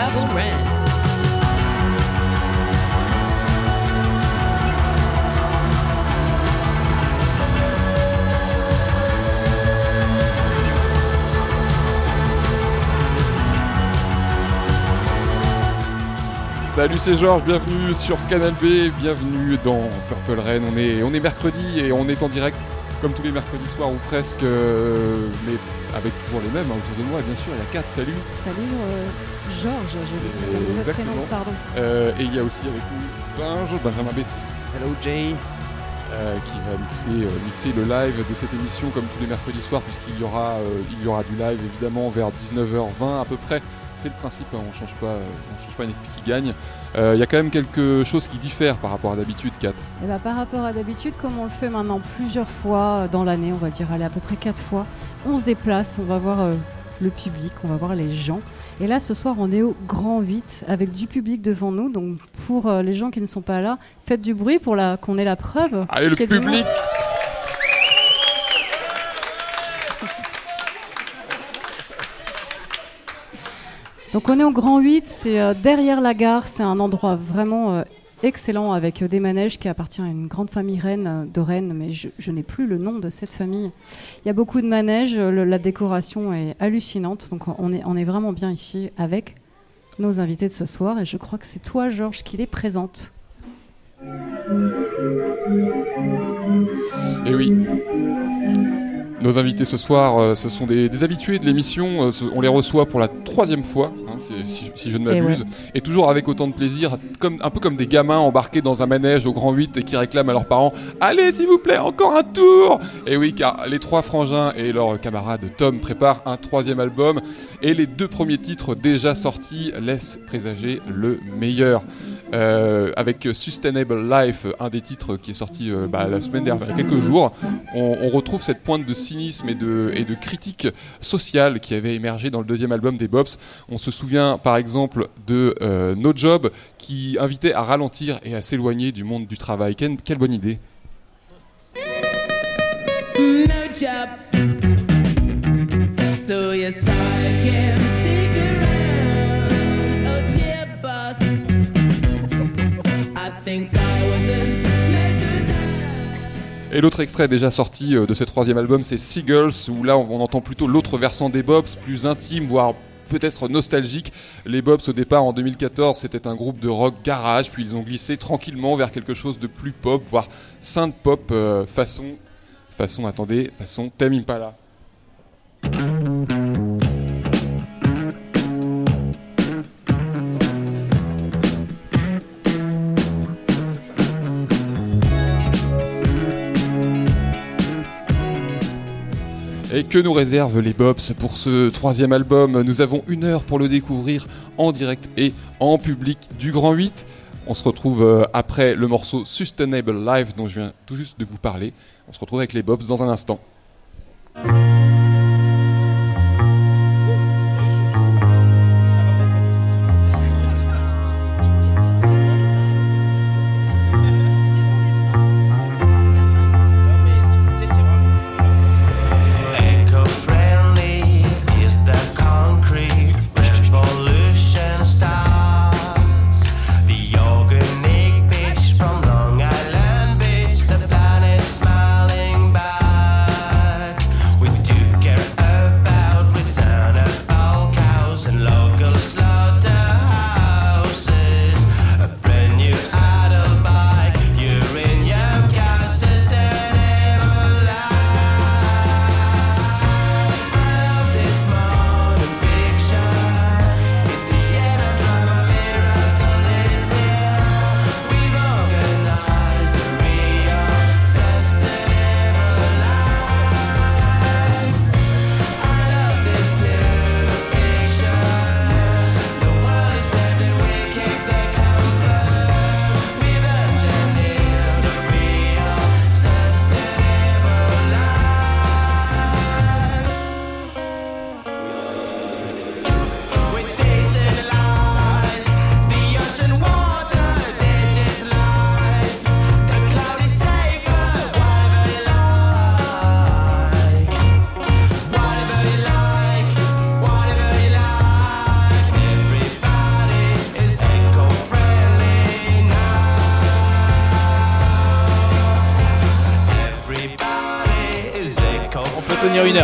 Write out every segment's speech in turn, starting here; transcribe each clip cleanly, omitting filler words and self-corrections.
Purple Rain. Salut, c'est Georges, bienvenue sur Canal B, bienvenue dans Purple Rain. On est mercredi et on est en direct comme tous les mercredis soirs ou presque, mais avec toujours les mêmes autour de moi. Et bien sûr, il y a Kat, salut. Salut Georges, je vais dire le mauvais prénom, pardon. Et il y a aussi avec nous Benjamin B. Hello Jay. Qui va mixer le live de cette émission comme tous les mercredis soirs, puisqu'il y aura du live évidemment vers 19h20 à peu près. C'est le principe, hein, on change pas une équipe qui gagne. Il y a quand même quelque chose qui diffère par rapport à d'habitude, Kat. Et bah, par rapport à d'habitude, comme on le fait maintenant plusieurs fois dans l'année, on va dire à peu près 4 fois, on se déplace, on va voir le public, on va voir les gens. Et là, ce soir, on est au Grand 8 avec du public devant nous. Donc pour les gens qui ne sont pas là, faites du bruit pour qu'on ait la preuve. Allez, le public! Donc on est au Grand 8, c'est derrière la gare, c'est un endroit vraiment excellent avec des manèges qui appartient à une grande famille de Rennes, mais je n'ai plus le nom de cette famille. Il y a beaucoup de manèges, la décoration est hallucinante, donc on est vraiment bien ici avec nos invités de ce soir, et je crois que c'est toi, Georges, qui les présente. Et oui. Nos invités ce soir, ce sont des habitués de l'émission. On les reçoit pour la 3e fois, hein, si je ne m'abuse. Et toujours avec autant de plaisir, un peu comme des gamins embarqués dans un manège au Grand 8 et qui réclament à leurs parents « Allez, s'il vous plaît, encore un tour !» Et oui, car les 3 frangins et leur camarade Tom préparent un 3e album. Et les 2 premiers titres déjà sortis laissent présager le meilleur. Avec Sustainable Life, un des titres qui est sorti la semaine dernière, il y a quelques jours, on retrouve cette pointe de cynisme et de critique sociale qui avait émergé dans le 2e album des Bobs. On se souvient par exemple de No Job, qui invitait à ralentir et à s'éloigner du monde du travail. Quelle bonne idée. No job, so yes I can stick around. Oh dear boss, I think I wasn't made for that. Et l'autre extrait déjà sorti de ce 3e album, c'est Seagulls, où là on entend plutôt l'autre versant des Bobs, plus intime, voire peut-être nostalgique. Les Bobs au départ en 2014 c'était un groupe de rock garage, puis ils ont glissé tranquillement vers quelque chose de plus pop, voire synth pop, façon Tame Impala. Et que nous réservent les Bobs pour ce 3e album? Nous avons 1 heure pour le découvrir en direct et en public du Grand 8. On se retrouve après le morceau Sustainable Life dont je viens tout juste de vous parler. On se retrouve avec les Bobs dans un instant. We do tenir 1 heure.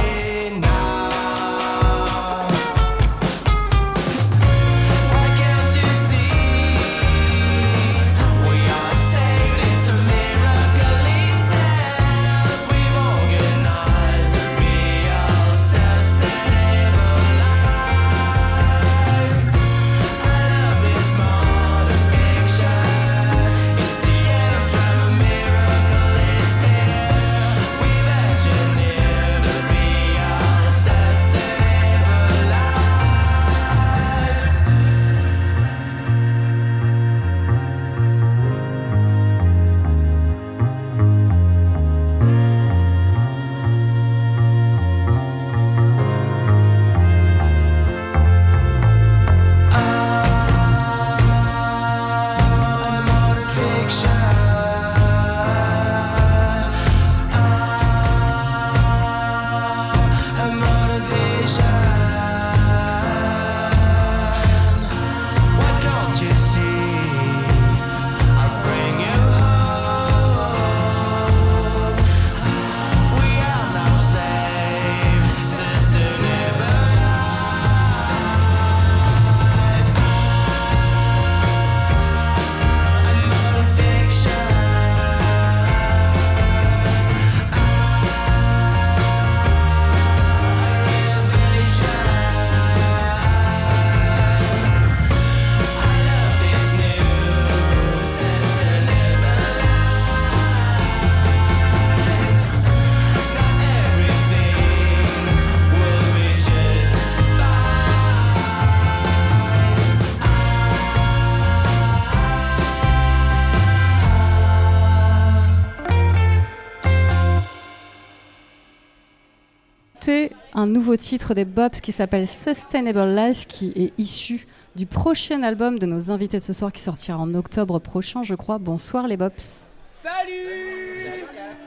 Un nouveau titre des Bobs qui s'appelle Sustainable Life, qui est issu du prochain album de nos invités de ce soir qui sortira en octobre prochain, je crois. Bonsoir les Bobs. Salut.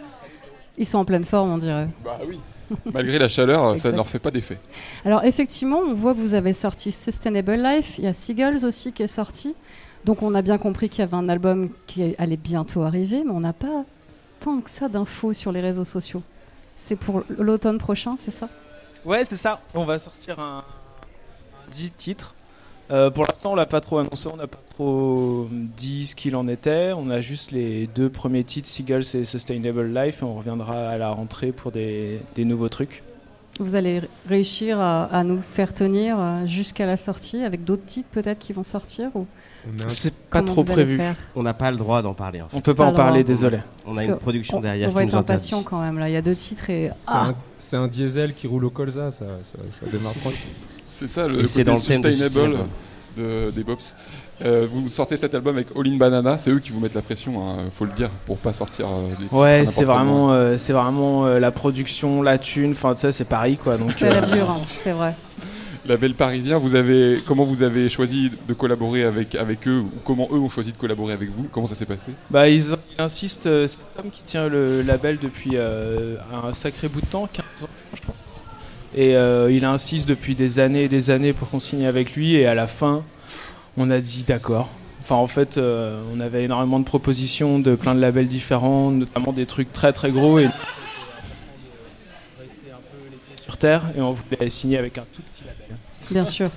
Ils sont en pleine forme, on dirait. Bah oui. Malgré la chaleur, ça ne leur fait pas d'effet. Alors effectivement, on voit que vous avez sorti Sustainable Life. Il y a Seagulls aussi qui est sorti. Donc on a bien compris qu'il y avait un album qui allait bientôt arriver, mais on n'a pas tant que ça d'infos sur les réseaux sociaux. C'est pour l'automne prochain, c'est ça ? Ouais, c'est ça. On va sortir un 10 titres. Pour l'instant, on l'a pas trop annoncé, on n'a pas trop dit ce qu'il en était. On a juste les 2 premiers titres, Seagulls et Sustainable Life, et on reviendra à la rentrée pour des nouveaux trucs. Vous allez réussir à nous faire tenir jusqu'à la sortie, avec d'autres titres peut-être qui vont sortir ou... C'est pas trop prévu. On n'a pas le droit d'en parler. En fait. On peut pas en parler, désolé. On a une production derrière on va qui être nous interdit. impatient quand même là. Il y a 2 titres et c'est un diesel qui roule au colza, ça démarre tranquille. C'est ça le côté dans le thème sustainable des Bobs. Vous sortez cet album avec All in Banana, c'est eux qui vous mettent la pression, hein, faut le dire, pour pas sortir des titres. Ouais, c'est vraiment la production, la thune, enfin ça c'est Paris quoi. Donc c'est la dure, hein, c'est vrai. Label parisien, comment vous avez choisi de collaborer avec eux, ou comment eux ont choisi de collaborer avec vous? Comment ça s'est passé? Bah ils insistent, c'est Tom qui tient le label depuis un sacré bout de temps, 15 ans je crois. Et il insiste depuis des années et des années pour qu'on signe avec lui, et à la fin on a dit d'accord. Enfin en fait on avait énormément de propositions de plein de labels différents, notamment des trucs très très gros, et rester un peu les pieds sur terre, et on voulait signer avec un tout petit label. Bien sûr.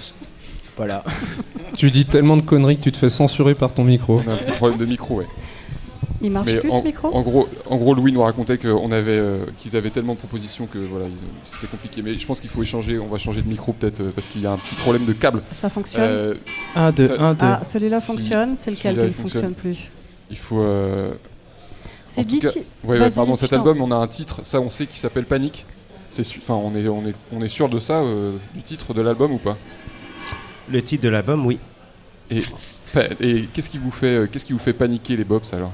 Voilà. Tu dis tellement de conneries que tu te fais censurer par ton micro. On a un petit problème de micro, ouais. Il marche plus ce micro ? En gros, Louis nous racontait qu'ils avaient tellement de propositions que voilà, c'était compliqué. Mais je pense qu'il faut échanger. On va changer de micro peut-être parce qu'il y a un petit problème de câble. Ça fonctionne. 1, 2. Ah, celui-là fonctionne. C'est lequel qui ne fonctionne plus ? Il faut. C'est dit. Pardon. Cet album, on a un titre. Ça, on sait, qui s'appelle Panique. Enfin, on est sûr de ça, du titre de l'album ou pas? Le titre de l'album, oui. Et qu'est-ce qui vous fait paniquer les Bobs alors?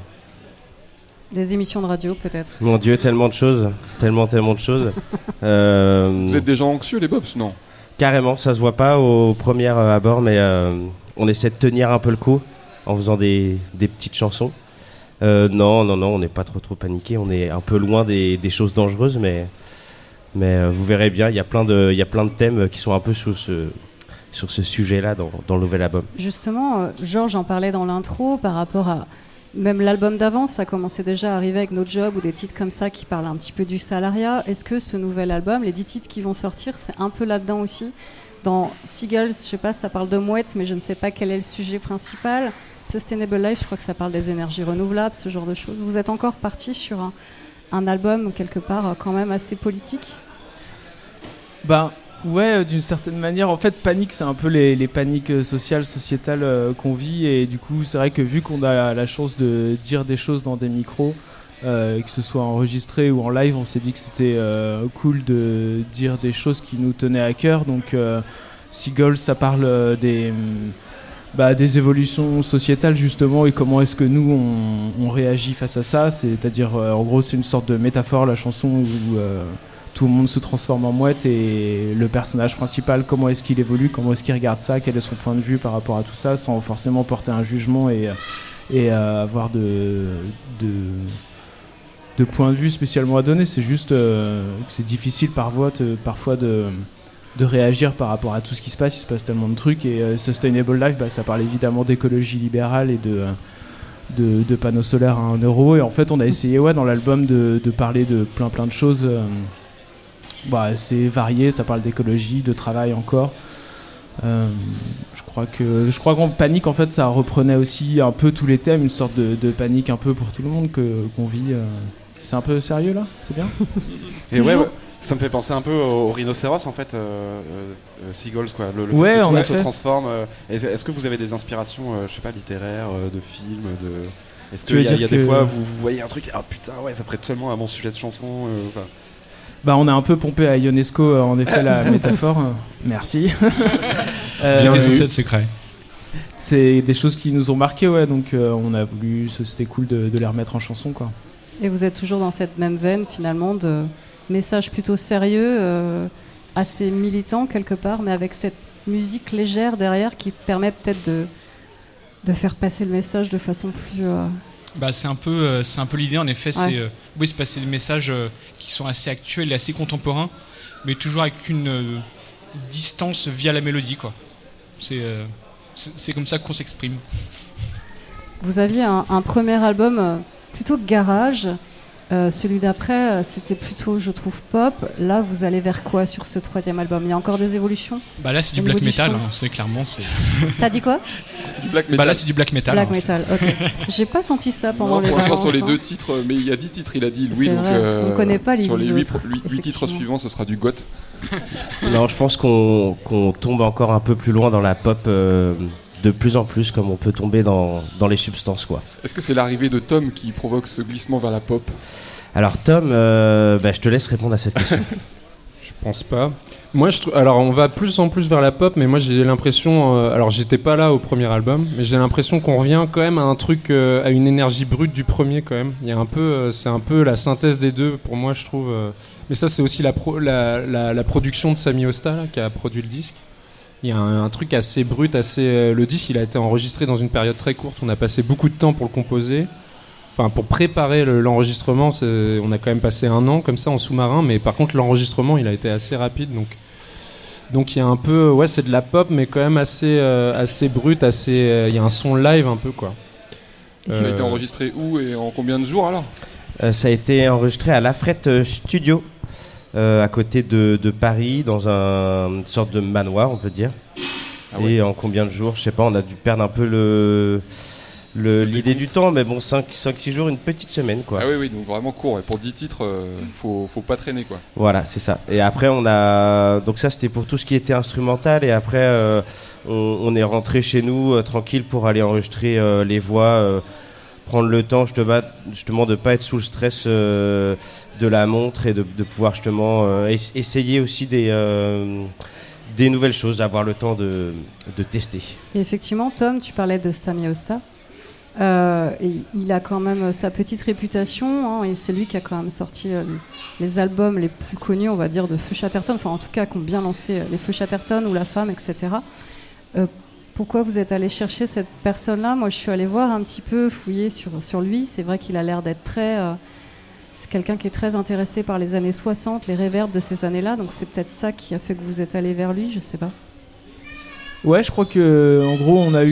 Des émissions de radio peut-être. Mon Dieu, tellement de choses, tellement de choses. Vous êtes des gens anxieux les Bobs, non? Carrément, ça se voit pas au premier abord, mais on essaie de tenir un peu le coup en faisant des petites chansons. Non, on n'est pas trop paniqué. On est un peu loin des choses dangereuses, mais vous verrez bien, il y a plein de thèmes qui sont un peu sur ce sujet-là dans le nouvel album. Justement, Georges en parlait dans l'intro par rapport à Même l'album d'avant, ça commençait déjà à arriver avec No Job ou des titres comme ça qui parlent un petit peu du salariat. Est-ce que ce nouvel album, les 10 titres qui vont sortir, c'est un peu là-dedans aussi? Dans Seagulls, je sais pas, ça parle de mouettes, mais je ne sais pas quel est le sujet principal. Sustainable Life, je crois que ça parle des énergies renouvelables, ce genre de choses. Vous êtes encore parti sur un album quelque part quand même assez politique? Ben ouais, d'une certaine manière. En fait, Panique, c'est un peu les paniques sociales, sociétales qu'on vit. Et du coup, c'est vrai que vu qu'on a la chance de dire des choses dans des micros, que ce soit enregistré ou en live, on s'est dit que c'était cool de dire des choses qui nous tenaient à cœur. Donc Seagulls, ça parle des évolutions sociétales justement, et comment est-ce que nous on réagit face à ça. C'est-à-dire en gros c'est une sorte de métaphore, la chanson, où tout le monde se transforme en mouette, et le personnage principal, comment est-ce qu'il évolue, comment est-ce qu'il regarde ça, quel est son point de vue par rapport à tout ça, sans forcément porter un jugement et avoir de point de vue spécialement à donner. C'est juste que c'est difficile parfois de réagir par rapport à tout ce qui se passe. Il se passe tellement de trucs. Et Sustainable Life, ça parle évidemment d'écologie libérale et de panneaux solaires à 1 euro. Et en fait, on a essayé dans l'album de parler de plein de choses. C'est varié, ça parle d'écologie, de travail encore. Je crois qu'en Panique, en fait, ça reprenait aussi un peu tous les thèmes, une sorte de panique un peu pour tout le monde qu'on vit. C'est un peu sérieux là, c'est bien. Et ouais, ça me fait penser un peu au rhinocéros en fait, Seagulls quoi. Le fait Ouais, que tout en le monde se effet. transforme. Est-ce que vous avez des inspirations, je sais pas, littéraires, de films, Est-ce Tu veux qu'il y a dire des que- fois vous voyez un truc, ah putain ouais, ça ferait tellement un bon sujet de chanson. Enfin. On a un peu pompé à Ionesco, en effet, la métaphore. Merci. J'étais Oui. censé être secret. C'est des choses qui nous ont marqué, donc on a voulu, c'était cool de les remettre en chanson, quoi. Et vous êtes toujours dans cette même veine finalement de messages plutôt sérieux, assez militants quelque part, mais avec cette musique légère derrière qui permet peut-être de faire passer le message de façon plus... C'est un peu l'idée en effet. Ouais. C'est passer des messages qui sont assez actuels et assez contemporains, mais toujours avec une distance via la mélodie, quoi. C'est comme ça qu'on s'exprime. Vous aviez un premier album plutôt garage. Celui d'après, c'était plutôt, je trouve, pop. Là, vous allez vers quoi sur ce troisième album? Il y a encore des évolutions? Là, c'est du Au black niveau du metal. son. C'est clairement c'est. T'as dit quoi? Du black metal. Là, c'est du black metal. Black hein, metal, ok. J'ai pas senti ça pendant Non, les pour l'instant vacances, sur les hein. 2 titres, mais il y a 10 titres, il a dit Louis, C'est donc vrai, on connaît pas les sur les 10 8 autres, titres effectivement. suivants, ce sera du goth. Non, je pense qu'on tombe encore un peu plus loin dans la pop, de plus en plus, comme on peut tomber dans les substances, quoi. Est-ce que c'est l'arrivée de Tom qui provoque ce glissement vers la pop? Alors Tom, je te laisse répondre à cette question. Je pense pas. Moi, alors on va plus en plus vers la pop, mais moi j'ai l'impression, alors j'étais pas là au premier album, mais j'ai l'impression qu'on revient quand même à un truc, à une énergie brute du premier quand même. Il y a un peu, c'est un peu la synthèse des deux pour moi, je trouve. Mais ça, c'est aussi la production de Sami Osta là, qui a produit le disque. Il y a un truc assez brut, assez. Le disque, il a été enregistré dans une période très courte. On a passé beaucoup de temps pour le composer. Enfin, pour préparer l'enregistrement, on a quand même passé 1 an comme ça en sous-marin, mais par contre l'enregistrement il a été assez rapide, donc il y a un peu, c'est de la pop, mais quand même assez brut, il y a un son live un peu quoi. Ça a été enregistré où et en combien de jours alors? Ça a été enregistré à Lafrette Studio, à côté de Paris, dans une sorte de manoir, on peut dire. Ah ouais. Et en combien de jours, je sais pas, on a dû perdre un peu l'idée du temps, mais bon, 5-6 jours, une petite semaine, quoi. Ah oui, donc vraiment court. Et pour 10 titres, faut pas traîner, quoi. Voilà, c'est ça. Et après, donc ça, c'était pour tout ce qui était instrumental. Et après, on est rentré chez nous tranquille pour aller enregistrer les voix, prendre le temps justement de pas être sous le stress de la montre et de pouvoir justement essayer aussi des nouvelles choses, avoir le temps de tester. Et effectivement, Tom, tu parlais de Sami Osta. Et il a quand même sa petite réputation, hein, et c'est lui qui a quand même sorti les albums les plus connus, on va dire, de Feu Chatterton, enfin en tout cas qui ont bien lancé les Feu Chatterton ou La Femme, etc. Pourquoi vous êtes allé chercher cette personne-là? Moi, je suis allée voir un petit peu, fouiller sur lui. C'est vrai qu'il a l'air d'être c'est quelqu'un qui est très intéressé par les années 60, les reverbs de ces années-là, donc c'est peut-être ça qui a fait que vous êtes allé vers lui, je sais pas. Ouais, je crois que en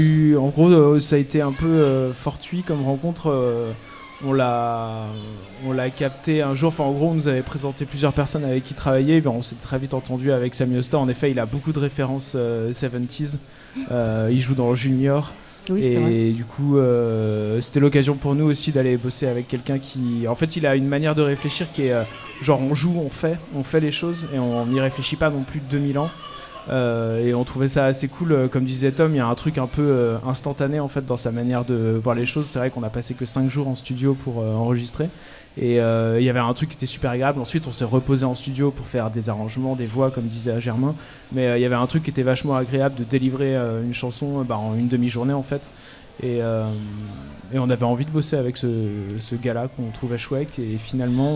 gros, ça a été un peu fortuit comme rencontre. On l'a capté un jour. Enfin, en gros, on nous avait présenté plusieurs personnes avec qui travailler. Ben, on s'est très vite entendu avec Sami Osta. En effet, il a beaucoup de références 70s. Il joue dans Junior. Oui, c'est vrai. Et du coup, c'était l'occasion pour nous aussi d'aller bosser avec quelqu'un qui, en fait, il a une manière de réfléchir qui est genre on joue, on fait les choses et on n'y réfléchit pas non plus de 2000 ans. Et on trouvait ça assez cool, comme disait Tom, il y a un truc un peu instantané en fait dans sa manière de voir les choses. C'est vrai qu'on a passé que 5 jours en studio pour enregistrer et il y avait un truc qui était super agréable. Ensuite on s'est reposé en studio pour faire des arrangements, des voix comme disait Germain, mais il y avait un truc qui était vachement agréable de délivrer une chanson en une demi-journée en fait. Et on avait envie de bosser avec ce gars-là qu'on trouvait chouette et finalement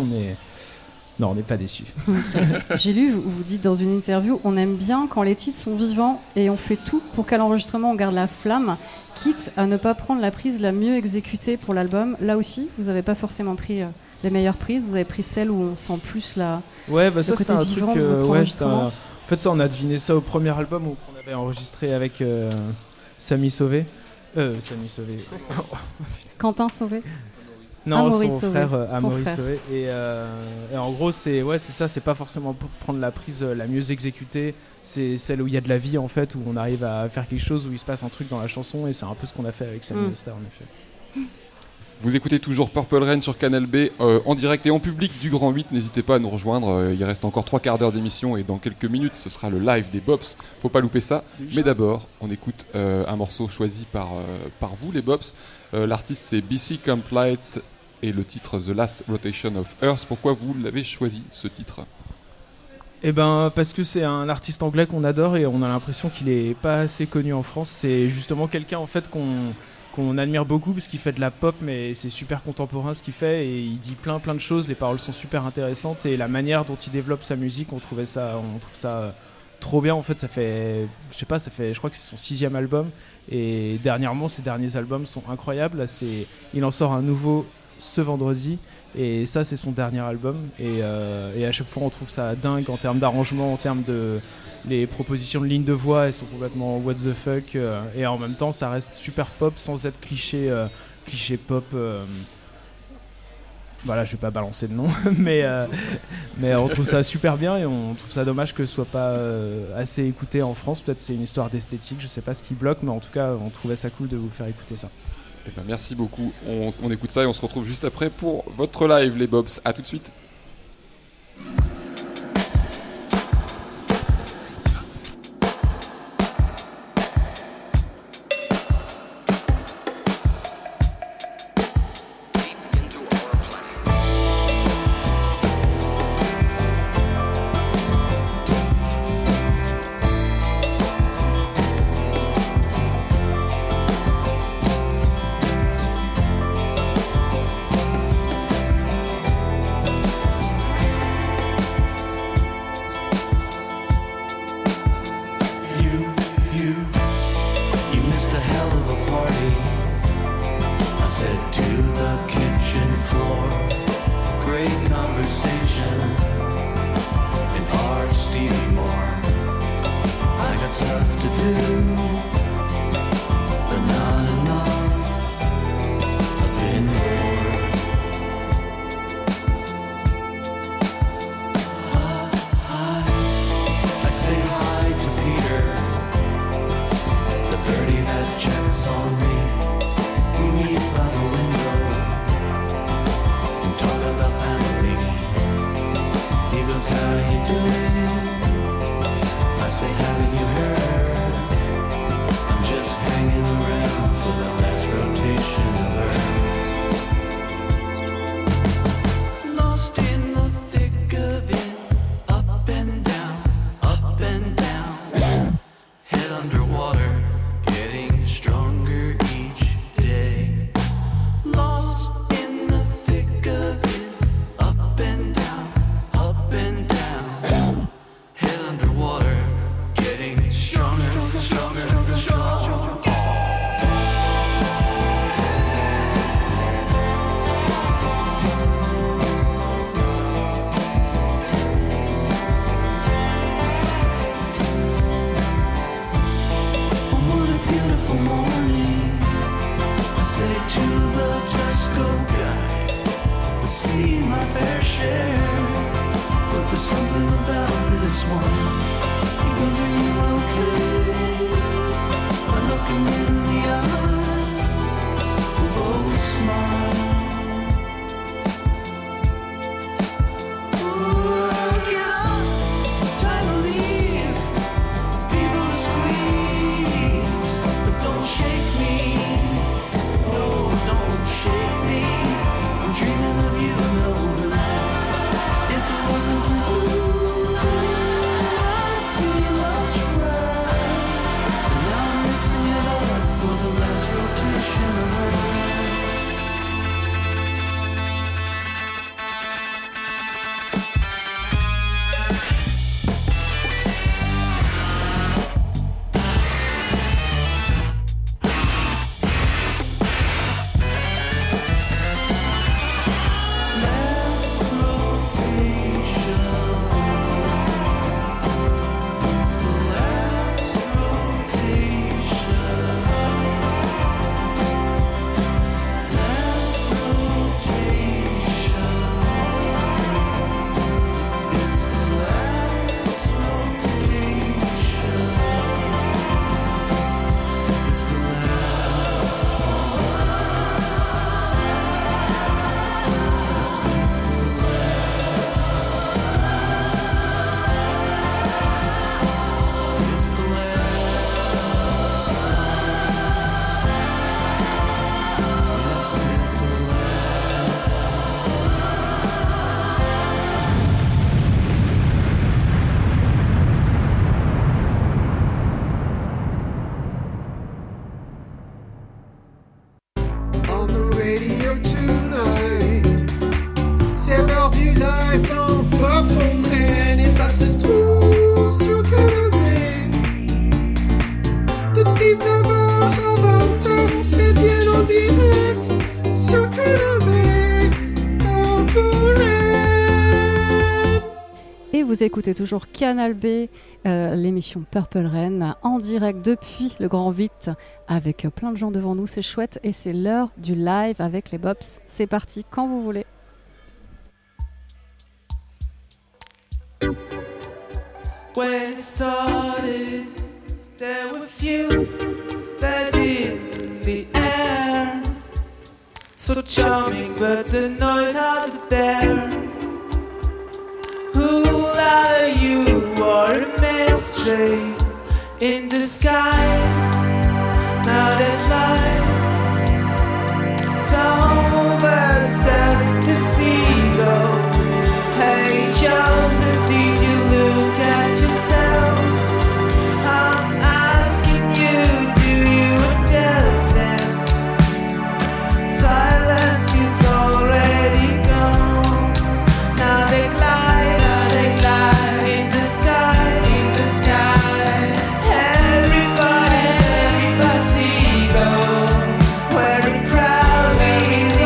on n'est pas déçus. J'ai lu, vous dites dans une interview, on aime bien quand les titres sont vivants et on fait tout pour qu'à l'enregistrement on garde la flamme, quitte à ne pas prendre la prise la mieux exécutée pour l'album. Là aussi, vous n'avez pas forcément pris les meilleures prises, vous avez pris celle où on sent plus la. Ouais, bah ça le c'était côté un vivant truc. de votre enregistrement. En fait, ça on a deviné ça au premier album où on avait enregistré avec Sami Sauvé. Sami Sauvé. Quentin Sauvé. Non, Amaury son Sauvé. frère Amaury Son frère. Sauvé. Et en gros, c'est ça, c'est pas forcément pour prendre la prise la mieux exécutée, c'est celle où il y a de la vie en fait, où on arrive à faire quelque chose, où il se passe un truc dans la chanson, et c'est un peu ce qu'on a fait avec Sami Osta en effet. Vous écoutez toujours Purple Rain sur Canal B en direct et en public du Grand 8. N'hésitez pas à nous rejoindre. Il reste encore 3 quarts d'heure d'émission et dans quelques minutes, ce sera le live des Bops. Faut pas louper ça. Mais d'abord, on écoute un morceau choisi par vous, les Bops. L'artiste, c'est BC Complete et le titre The Last Rotation of Earth. Pourquoi vous l'avez choisi, ce titre ? Eh ben, parce que c'est un artiste anglais qu'on adore et on a l'impression qu'il est pas assez connu en France. C'est justement quelqu'un en fait qu'on admire beaucoup parce qu'il fait de la pop, mais c'est super contemporain ce qu'il fait et il dit plein de choses. Les paroles sont super intéressantes et la manière dont il développe sa musique, on trouve ça trop bien. En fait, je crois que c'est son 6e album et dernièrement ses derniers albums sont incroyables. Là, il en sort un nouveau ce vendredi et ça c'est son dernier album et à chaque fois on trouve ça dingue en termes d'arrangement, en termes de les propositions de lignes de voix, elles sont complètement what the fuck et en même temps ça reste super pop sans être cliché pop. Voilà, je vais pas balancer le nom, mais on trouve ça super bien et on trouve ça dommage que ce soit pas assez écouté en France. Peut-être c'est une histoire d'esthétique, je sais pas ce qui bloque, mais en tout cas on trouvait ça cool de vous faire écouter ça. Eh ben merci beaucoup. On écoute ça et on se retrouve juste après pour votre live, les Bobs. À tout de suite. How you doing? one. He goes, are you okay? I'm looking in the eye. We both smile. Ooh, get up, time to leave. People to squeeze, but don't shake me. Oh, don't shake me. I'm dreaming of you, Melbourne. If it wasn't for you, I'd be much worse. And now I'm mixing it up for the last rotation. Last rotation. It's the last rotation. Last rotation. It's the last rotation. It's the last one. This is the It's the last. This is the On the radio tonight, c'est l'heure du live dans Pop on Rennes et ça se trouve sur Canal B. De 19h à 20h, c'est bien en direct sur Canal B. Pop on Rennes. Et vous écoutez toujours Canal B, l'émission Purple Rain, en direct depuis le Grand 8, avec plein de gens devant nous, c'est chouette. Et c'est l'heure du live avec les Bops. C'est parti, quand vous voulez. When it started, there were few birds in the air. So charming, but the noise hard to bear. Who are you? Are a mystery in the sky. Now they fly. Some of us turn to seagull. Hey Joseph, did you look at yourself? I'm asking you, do you understand? Silence is already gone. Now they glide in the sky, in the sky. Everybody's a seagull, wearing proudly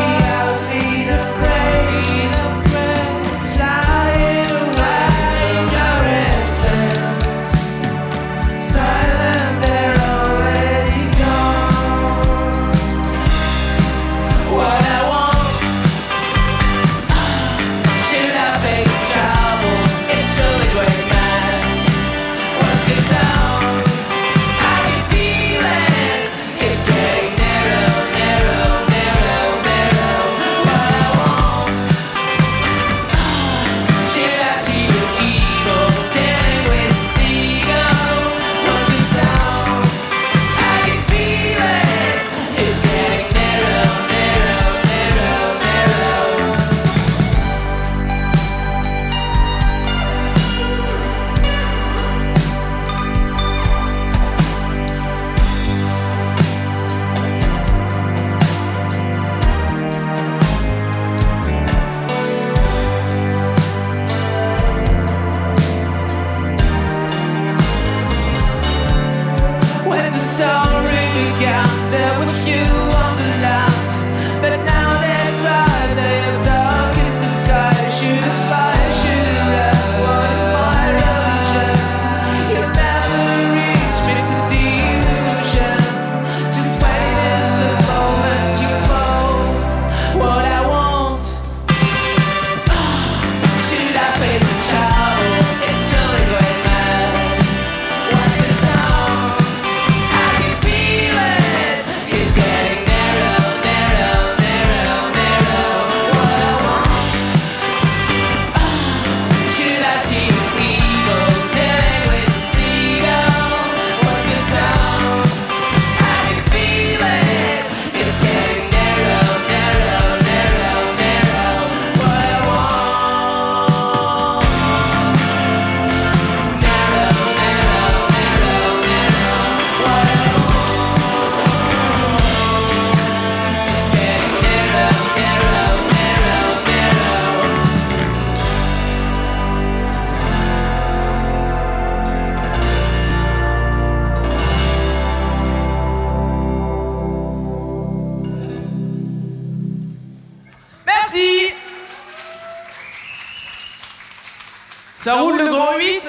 Ça roule le grand 8.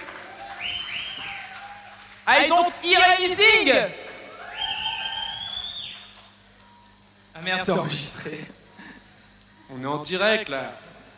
I don't hear anything. Ah merde, c'est enregistré. On est en direct là.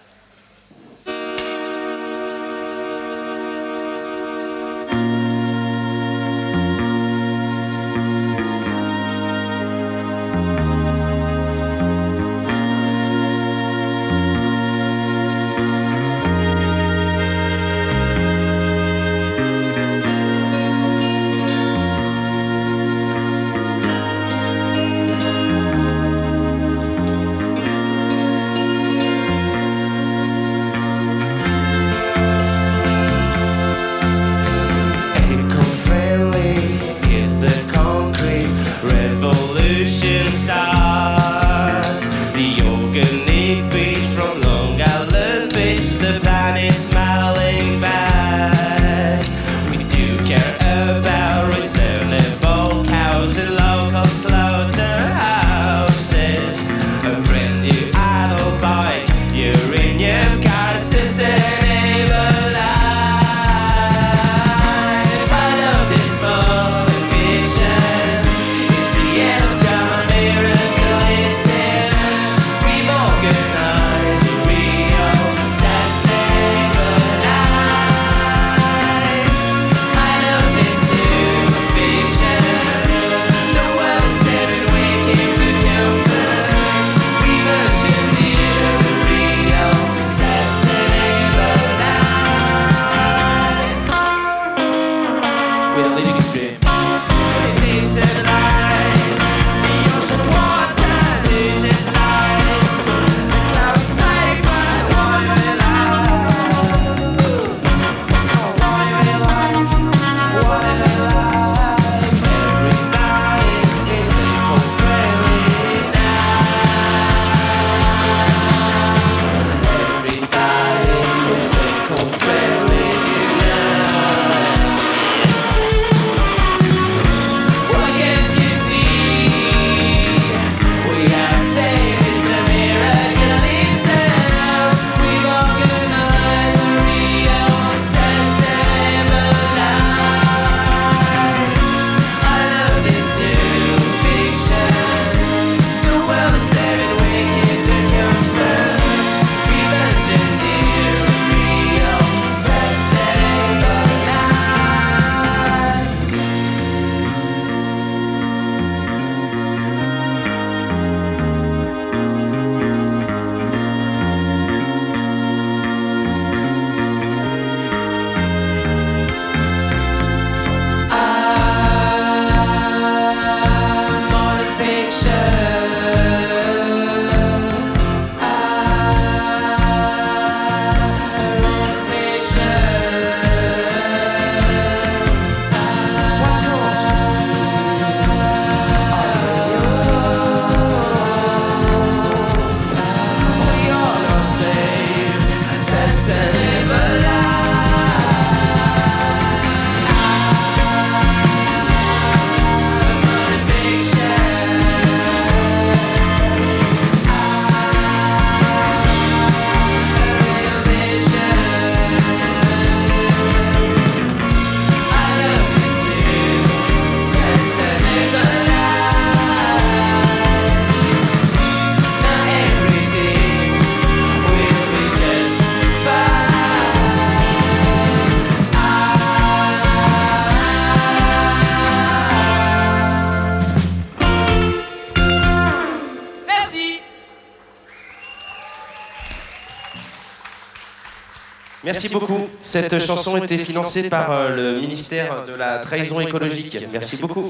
Merci beaucoup. Cette chanson a été financée par le ministère de la Trahison écologique. Merci beaucoup.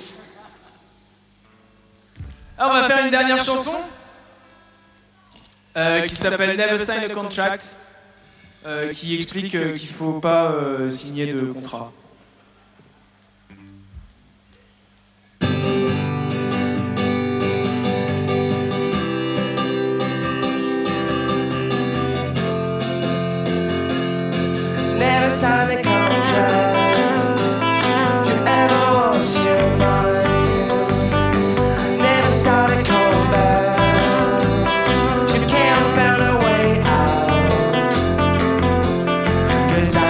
Ah, on va faire une dernière chanson qui s'appelle Never Sign a Contract, qui explique qu'il ne faut pas signer de contrat. Never sign a contract if you ever lost your mind. Never start a comeback if you can't find a way out. 'Cause I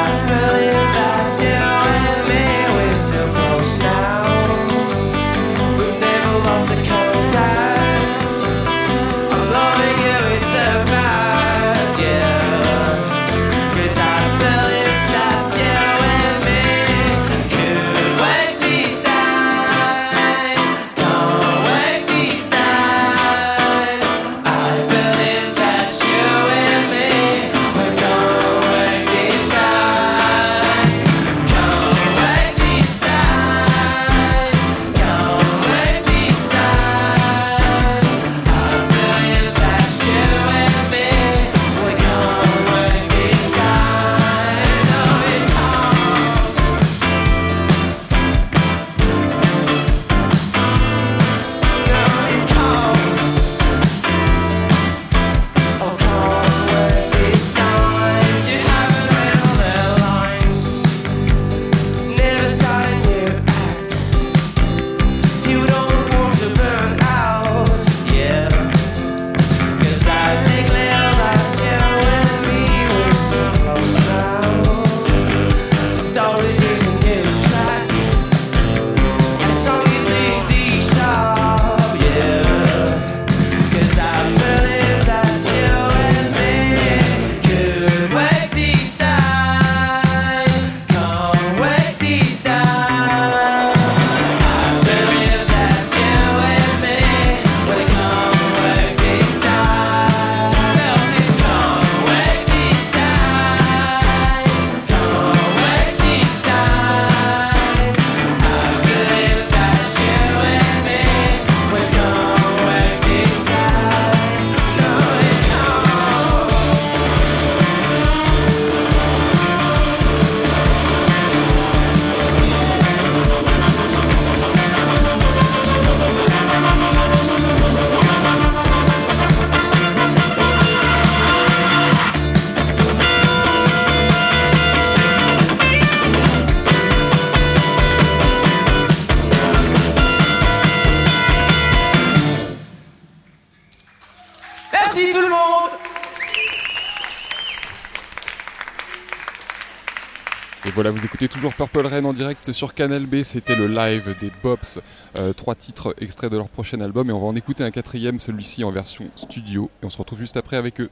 voilà, vous écoutez toujours Purple Rain en direct sur Canal B. C'était le live des Bops. 3 titres extraits de leur prochain album. Et on va en écouter un 4e, celui-ci en version studio. Et on se retrouve juste après avec eux.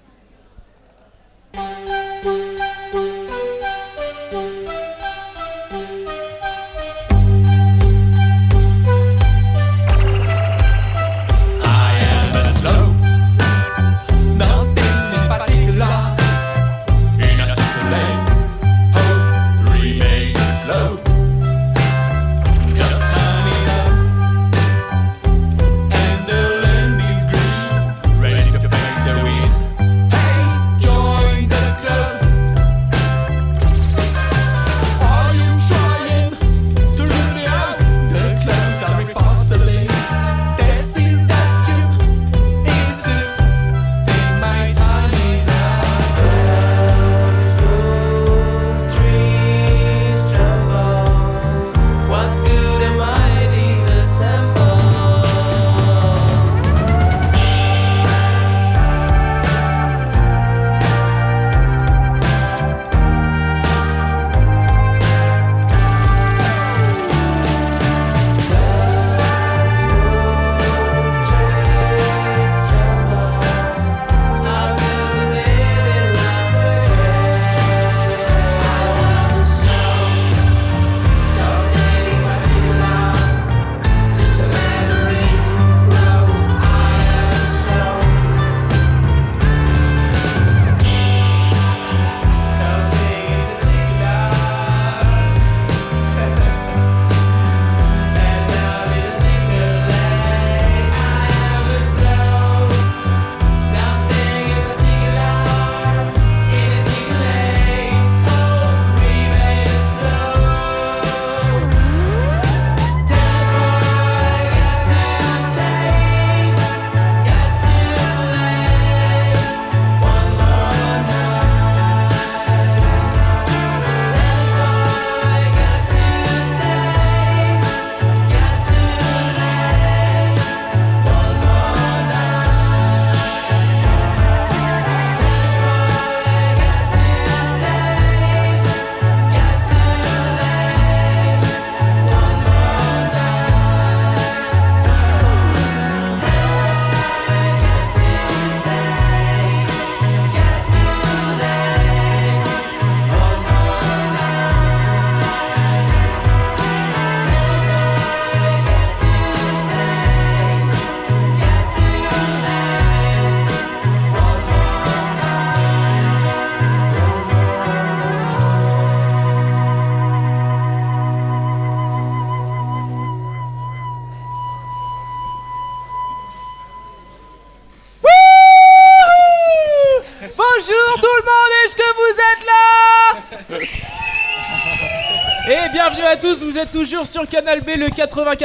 Bienvenue à tous, vous êtes toujours sur Canal B, le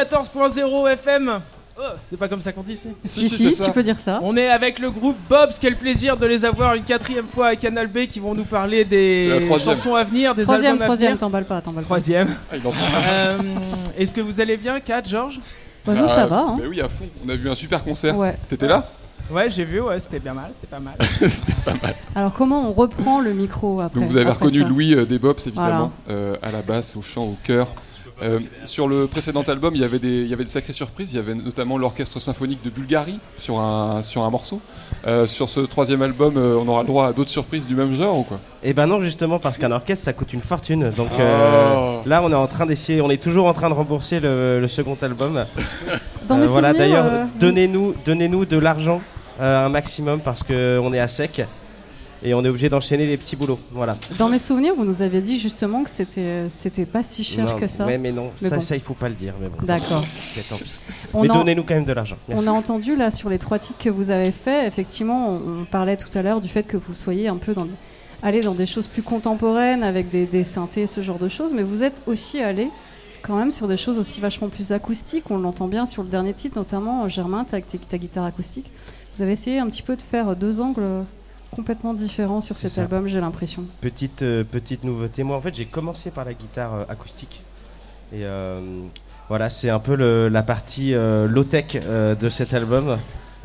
94.0 FM. Oh, c'est pas comme ça qu'on dit ici. Si, tu peux dire ça. On est avec le groupe Bobs, quel plaisir de les avoir une 4e fois à Canal B qui vont nous parler des chansons à venir, des albums à venir. Troisième, t'emballes pas. Troisième. Est-ce que vous allez bien, Kat, Georges? Nous ça va. Bah oui, à fond. On a vu un super concert. Ouais. T'étais là? Ouais, j'ai vu, c'était bien mal, c'était pas mal. C'était pas mal. Alors comment on reprend le micro après? Donc vous avez reconnu ça. Louis des Bops évidemment, à la basse, au chant, au chœur. Sur le précédent album, il y avait des sacrées surprises. Il y avait notamment l'orchestre symphonique de Bulgarie sur un morceau. Sur ce 3e album, on aura le droit à d'autres surprises du même genre ou quoi? Eh ben non, justement parce qu'un orchestre ça coûte une fortune. Donc là, on est en train d'essayer, on est toujours en train de rembourser le second album. Dans mes voilà, souvenirs, d'ailleurs, donnez-nous de l'argent un maximum parce que on est à sec. Et on est obligé d'enchaîner les petits boulots, voilà. Dans mes souvenirs, vous nous avez dit justement que c'était pas si cher que ça. Ouais, mais non, mais ça, bon. Ça il faut pas le dire. Mais bon, d'accord. Tant pis. Mais donnez-nous quand même de l'argent. Merci. On a entendu là sur les 3 titres que vous avez fait, effectivement, on parlait tout à l'heure du fait que vous soyez un peu allé dans des choses plus contemporaines avec des synthés, ce genre de choses, mais vous êtes aussi allé quand même sur des choses aussi vachement plus acoustiques. On l'entend bien sur le dernier titre, notamment Germain, avec ta guitare acoustique. Vous avez essayé un petit peu de faire 2 angles complètement différent sur cet album, j'ai l'impression. Petite nouveauté. Moi, en fait, j'ai commencé par la guitare acoustique. Et voilà, c'est un peu la partie low-tech de cet album.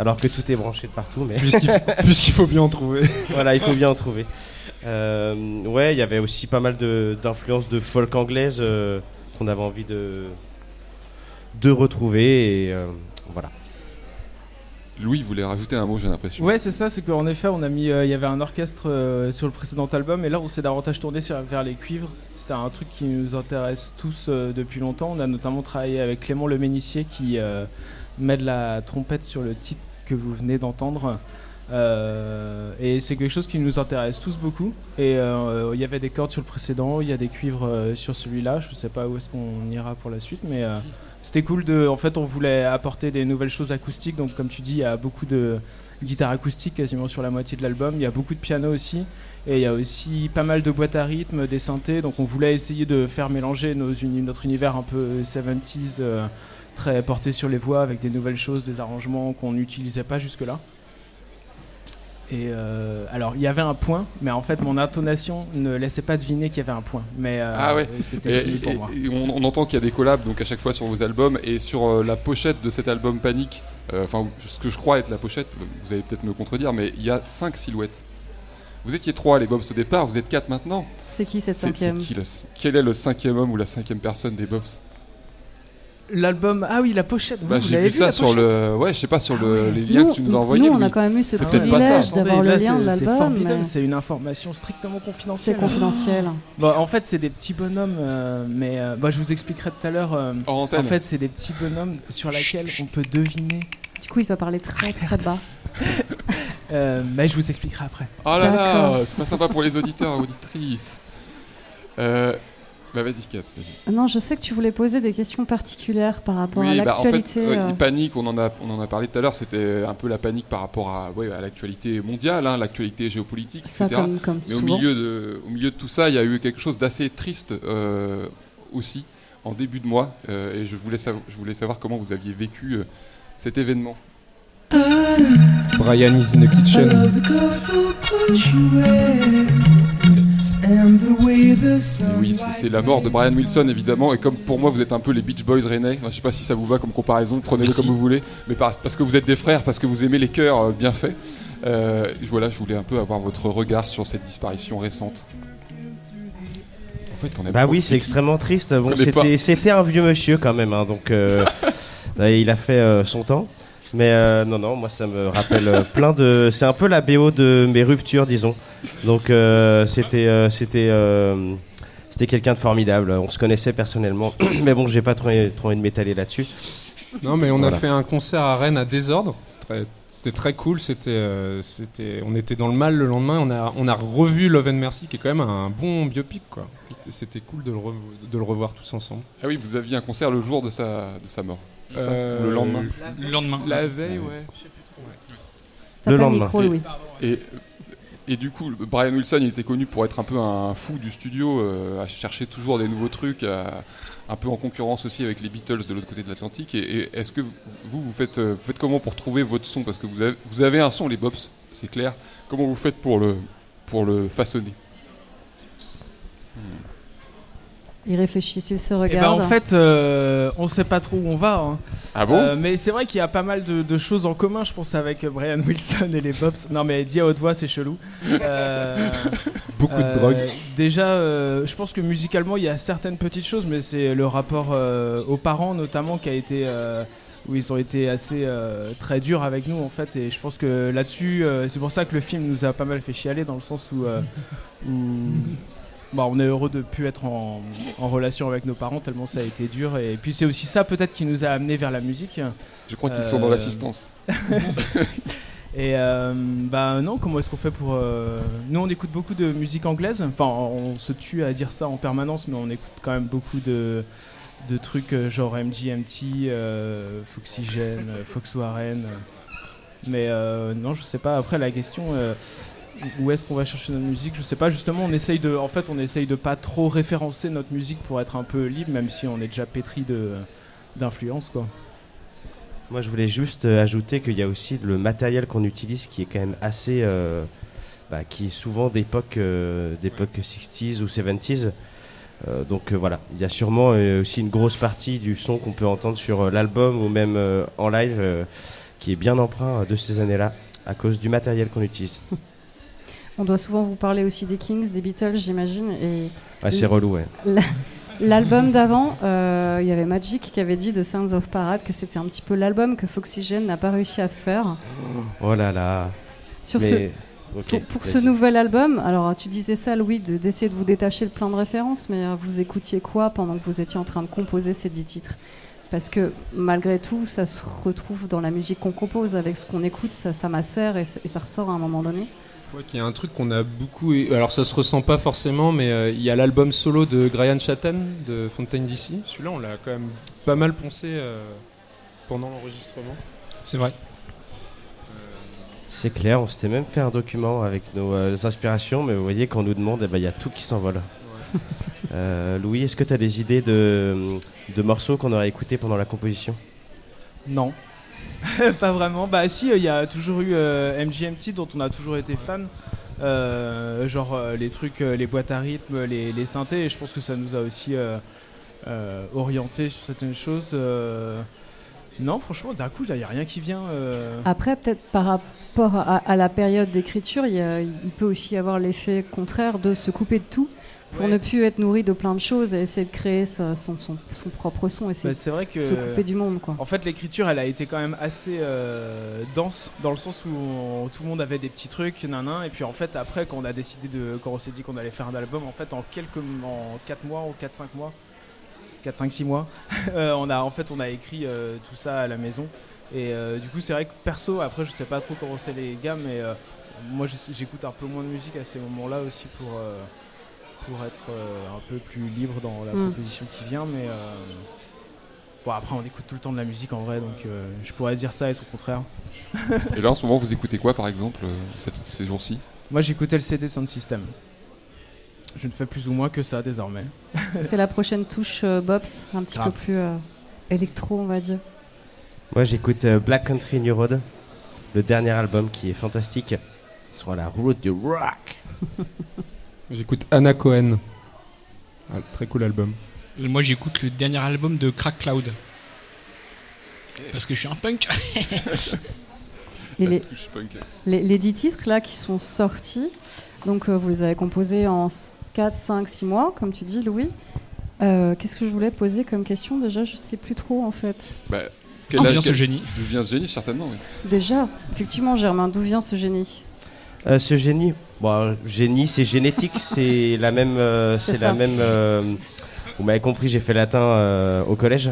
alors que tout est branché de partout. Mais Puisqu'il faut bien en trouver. voilà, il faut bien en trouver. Ouais, il y avait aussi pas mal d'influences de folk anglaise qu'on avait envie de retrouver. Et voilà. Louis voulait rajouter un mot, j'ai l'impression. Ouais, c'est ça, c'est qu'en effet, on a mis, il y avait un orchestre sur le précédent album, et là, on s'est davantage tourné vers les cuivres. C'était un truc qui nous intéresse tous depuis longtemps. On a notamment travaillé avec Clément Le Ménissier qui met de la trompette sur le titre que vous venez d'entendre. Et c'est quelque chose qui nous intéresse tous beaucoup. Et il y avait des cordes sur le précédent, il y a des cuivres sur celui-là. Je sais pas où est-ce qu'on ira pour la suite, mais c'était cool en fait, on voulait apporter des nouvelles choses acoustiques. Donc, comme tu dis, il y a beaucoup de guitares acoustiques quasiment sur la moitié de l'album. Il y a beaucoup de piano aussi. Et il y a aussi pas mal de boîtes à rythme, des synthés. Donc, on voulait essayer de faire mélanger notre univers un peu 70s, très porté sur les voix, avec des nouvelles choses, des arrangements qu'on n'utilisait pas jusque-là. Et alors, il y avait un point, mais en fait, mon intonation ne laissait pas deviner qu'il y avait un point. Mais Ah ouais. c'était fini pour moi. Et on entend qu'il y a des collabs donc à chaque fois sur vos albums, et sur la pochette de cet album Panic, enfin ce que je crois être la pochette, vous allez peut-être me contredire, mais il y a 5 silhouettes. Vous étiez 3 les Bobs au départ, vous êtes 4 maintenant. C'est qui cette cinquième? Quel est le 5e homme ou la 5e personne des Bobs? L'album, ah oui, la pochette. Vous J'ai l'avez vu vu, ça la sur pochette le, ouais, je sais pas, sur les liens que tu nous as envoyés. Nous, on Louis. a quand même eu ce C'est peut-être pas ça. privilège d'avoir le Là, lien de c'est l'album. formidable, mais c'est une information strictement confidentielle. C'est confidentiel. Bon, en fait, c'est des petits bonhommes, mais je vous expliquerai tout à l'heure. Hors antenne. En fait, c'est des petits bonhommes sur lesquels on peut deviner. Du coup, il va parler très très bas. Mais je vous expliquerai après. Oh là là, D'accord. c'est pas sympa pour les auditeurs et auditrices. Bah vas-y, Kat, vas-y. Non, je sais que tu voulais poser des questions particulières par rapport à Oui, l'actualité. en fait, panique, on en a parlé tout à l'heure, c'était un peu la panique par rapport à l'actualité mondiale, hein, l'actualité géopolitique, ça, etc. comme Mais au souvent. milieu de tout ça, il y a eu quelque chose d'assez triste aussi, en début de mois, et je voulais savoir comment vous aviez vécu cet événement. Brian is in the kitchen. Oui, c'est la mort de Brian Wilson évidemment, et comme pour moi vous êtes un peu les Beach Boys rennais, je sais pas si ça vous va comme comparaison, prenez-le comme vous voulez, mais parce que vous êtes des frères, parce que vous aimez les chœurs bien faits. Voilà, je voulais un peu avoir votre regard sur cette disparition récente. En fait, on a Bah oui, c'est extrêmement triste. Bon, connais c'était un vieux monsieur quand même, hein, donc il a fait son temps. Mais non, moi ça me rappelle plein de... C'est un peu la BO de mes ruptures, disons. Donc c'était quelqu'un de formidable. On se connaissait personnellement, mais bon, j'ai pas trop envie de m'étaler là-dessus. Non, mais on Voilà. a fait un concert à Rennes à Désordre. C'était très cool. On était dans le mal le lendemain. On a revu Love and Mercy, qui est quand même un bon biopic, quoi. C'était cool de le revoir tous ensemble. Ah oui, vous aviez un concert le jour de sa mort, c'est ça? Ou le lendemain? Le lendemain. La veille, Ouais. ouais. Je sais plus trop. Ouais. T'as Le pas lendemain. micro, Louis. Et du coup, Brian Wilson, il était connu pour être un peu un fou du studio, à chercher toujours des nouveaux trucs, un peu en concurrence aussi avec les Beatles de l'autre côté de l'Atlantique. Et est-ce que vous faites comment pour trouver votre son? Parce que vous avez un son, les Bobs, c'est clair. Comment vous faites pour le façonner? Il réfléchit, il se Et regarde. en fait, on sait pas trop où on va. Hein. Ah bon? Mais c'est vrai qu'il y a pas mal de choses en commun, je pense, avec Brian Wilson et les Bobs. Non, mais dit à haute voix, c'est chelou. Beaucoup de drogue. Déjà, je pense que musicalement, il y a certaines petites choses, mais c'est le rapport aux parents, notamment, qui a été... où ils ont été assez très durs avec nous, en fait. Et je pense que là-dessus, c'est pour ça que le film nous a pas mal fait chialer, dans le sens où on est heureux de ne plus être en relation avec nos parents, tellement ça a été dur. Et puis c'est aussi ça peut-être qui nous a amenés vers la musique. Je crois qu'ils sont dans l'assistance. Et non, comment est-ce qu'on fait pour... Nous on écoute beaucoup de musique anglaise, enfin on se tue à dire ça en permanence, mais on écoute quand même beaucoup de trucs genre MGMT, Foxygen, Fox Warren. Mais non, je sais pas, après la question... où est-ce qu'on va chercher notre musique? Je sais pas, justement on essaye de pas trop référencer notre musique pour être un peu libre, même si on est déjà pétri d'influence, quoi. Moi, je voulais juste ajouter qu'il y a aussi le matériel qu'on utilise qui est quand même assez... qui est souvent d'époque 60s ou 70s. Donc voilà, il y a sûrement aussi une grosse partie du son qu'on peut entendre sur l'album ou même en live qui est bien emprunt de ces années-là à cause du matériel qu'on utilise. On doit souvent vous parler aussi des Kings, des Beatles, j'imagine. Et Ouais, c'est relou, ouais. l'album d'avant, il y avait Magic qui avait dit de Sounds of Parade que c'était un petit peu l'album que Foxygen n'a pas réussi à faire. Oh là là. Sur Mais... ok, pour ce vas-y. nouvel album, alors tu disais ça, Louis, d'essayer de vous détacher de plein de références, mais vous écoutiez quoi pendant que vous étiez en train de composer ces 10 titres? Parce que malgré tout, ça se retrouve dans la musique qu'on compose, avec ce qu'on écoute, ça macère et ça ressort à un moment donné. Je crois qu'il y a un truc qu'on a beaucoup. Alors ça se ressent pas forcément, mais il y a l'album solo de Brian Chatten de Fontaine DC. Celui-là, on l'a quand même pas mal poncé pendant l'enregistrement. C'est vrai. C'est clair, on s'était même fait un document avec nos inspirations, mais vous voyez, quand on nous demande, il y a tout qui s'envole. Louis, est-ce que tu as des idées de morceaux qu'on aurait écoutés pendant la composition? Non. Pas vraiment. Bah si, il y a toujours eu MGMT dont on a toujours été fan. Les trucs, les boîtes à rythme, les synthés. Et je pense que ça nous a aussi orienté sur certaines choses. Non, franchement, d'un coup, il n'y a rien qui vient. Après, peut-être par rapport à la période d'écriture, il peut aussi y avoir l'effet contraire de se couper de tout pour ne plus être nourri de plein de choses et essayer de créer son propre son, essayer c'est vrai que de se couper du monde, quoi. En fait, l'écriture, elle a été quand même assez dense, dans le sens où tout le monde avait des petits trucs, et puis en fait, après, quand on s'est dit qu'on allait faire un album, en fait, en 4 mois ou 4-5 mois, 4-5-6 mois, on a écrit tout ça à la maison. Et du coup, c'est vrai que perso, après, je sais pas trop comment c'est les gars, mais moi, j'écoute un peu moins de musique à ces moments-là aussi pour être un peu plus libre dans la proposition qui vient. Mais bon, après, on écoute tout le temps de la musique en vrai, donc je pourrais dire ça et son contraire. Et là, en ce moment, vous écoutez quoi, par exemple, ces jours-ci? Moi, j'écoutais le CD Sound System. Je ne fais plus ou moins que ça désormais. C'est la prochaine touche Bobs, un petit peu plus électro, on va dire. Moi, j'écoute Black Country New Road, le dernier album qui est fantastique. Ils sont à la route du rock. J'écoute Anna Cohen. Très cool album. Moi, j'écoute le dernier album de Crack Cloud. Parce que je suis un punk. Et Touche punk. les 10 titres là qui sont sortis, donc vous les avez composés en 4, 5, 6 mois, comme tu dis, Louis. Qu'est-ce que je voulais poser comme question déjà? Je sais plus trop en fait. D'où vient ce génie? D'où vient ce génie, certainement, oui. Déjà, effectivement, Germain, d'où vient ce génie? Ce génie, génie, c'est génétique, c'est la même. Vous m'avez compris, j'ai fait latin au collège.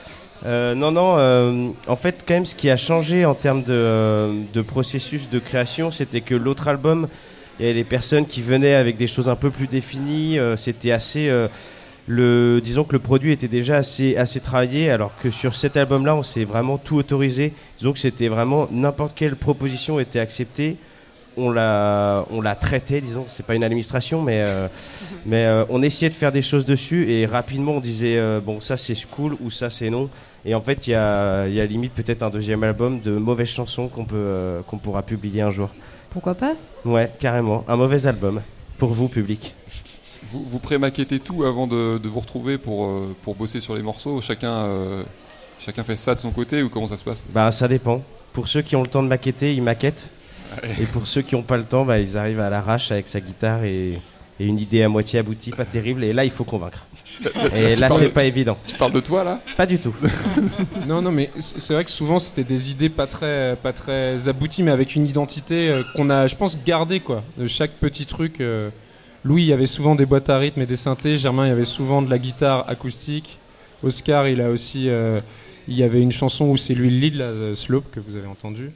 En fait, quand même, ce qui a changé en termes de processus de création, c'était que l'autre album, il y avait des personnes qui venaient avec des choses un peu plus définies. C'était assez. Disons que le produit était déjà assez travaillé, alors que sur cet album-là, on s'est vraiment tout autorisé. Disons que c'était vraiment n'importe quelle proposition était acceptée. On l'a traité, disons, c'est pas une administration, mais on essayait de faire des choses dessus et rapidement on disait bon, ça c'est cool ou ça c'est non. Et en fait, il y a limite peut-être un deuxième album de mauvaises chansons qu'on pourra publier un jour. Pourquoi pas? Ouais, carrément, un mauvais album pour vous, public. Vous pré-maquettez tout avant de vous retrouver pour bosser sur les morceaux. Chacun fait ça de son côté, ou comment ça se passe? Ça dépend. Pour ceux qui ont le temps de maqueter, ils maquettent. Et pour ceux qui n'ont pas le temps, ils arrivent à l'arrache avec sa guitare et une idée à moitié aboutie, pas terrible. Et là, il faut convaincre. Et là, c'est pas évident. Tu parles de toi, là? Pas du tout. Non, mais c'est vrai que souvent, c'était des idées pas très abouties, mais avec une identité qu'on a, je pense, gardée, quoi, de chaque petit truc. Louis, il y avait souvent des boîtes à rythme et des synthés. Germain, il y avait souvent de la guitare acoustique. Oscar, il a aussi... il y avait une chanson où c'est lui le lead, là, Slope, que vous avez entendu.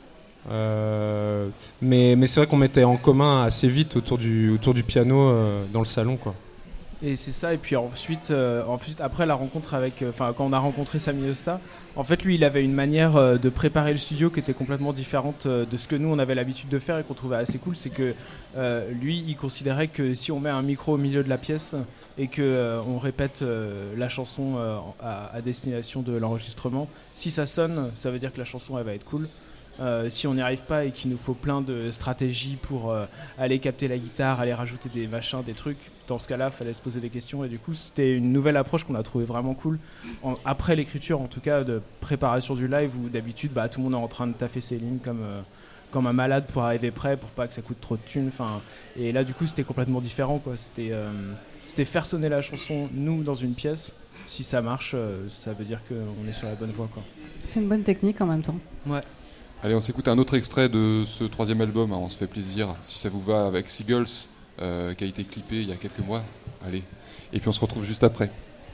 Mais c'est vrai qu'on mettait en commun assez vite autour du piano dans le salon, quoi. Et c'est ça, et puis ensuite après la rencontre avec... quand on a rencontré Sami Osta, en fait lui il avait une manière de préparer le studio qui était complètement différente de ce que nous on avait l'habitude de faire et qu'on trouvait assez cool. C'est que lui il considérait que si on met un micro au milieu de la pièce et qu'on répète la chanson à destination de l'enregistrement, si ça sonne, ça veut dire que la chanson elle va être cool. Si on n'y arrive pas et qu'il nous faut plein de stratégies pour aller capter la guitare, aller rajouter des machins, des trucs, dans ce cas-là, il fallait se poser des questions. Et du coup, c'était une nouvelle approche qu'on a trouvée vraiment cool. Après l'écriture, en tout cas, de préparation du live, où d'habitude, tout le monde est en train de taffer ses lignes comme un malade pour arriver prêt, pour pas que ça coûte trop de thunes. Et là, du coup, c'était complètement différent, quoi. C'était faire sonner la chanson, nous, dans une pièce. Si ça marche, ça veut dire qu'on est sur la bonne voie, quoi. C'est une bonne technique en même temps. Ouais. Allez, on s'écoute un autre extrait de ce 3e album, on se fait plaisir, si ça vous va, avec Seagulls, qui a été clippé il y a quelques mois. Allez, et puis on se retrouve juste après.